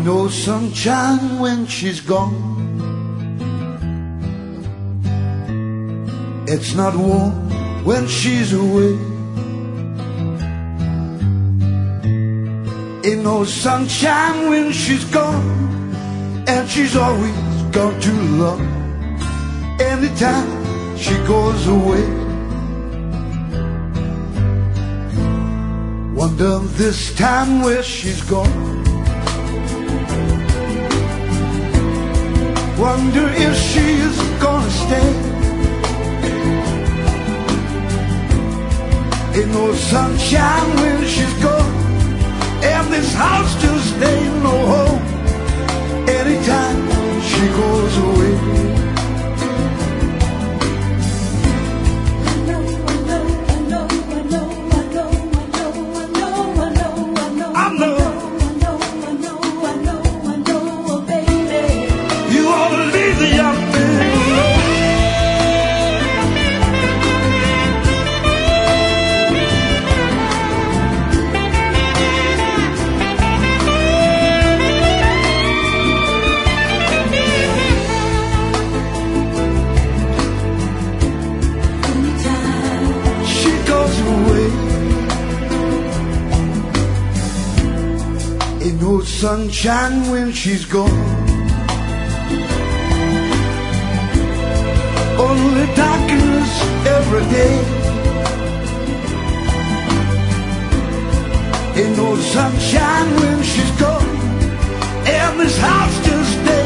no sunshine when she's gone. It's not warm when she's away. Ain't no sunshine when she's gone, and she's always gone too long. Anytime she goes away, wonder this time where she's gone. Wonder if she's gonna stay. Ain't no sunshine when she's gone, and this house just ain't no home. Anytime she goes away, ain't no sunshine when she's gone. Only darkness every day. Ain't no sunshine when she's gone, and this house just stays.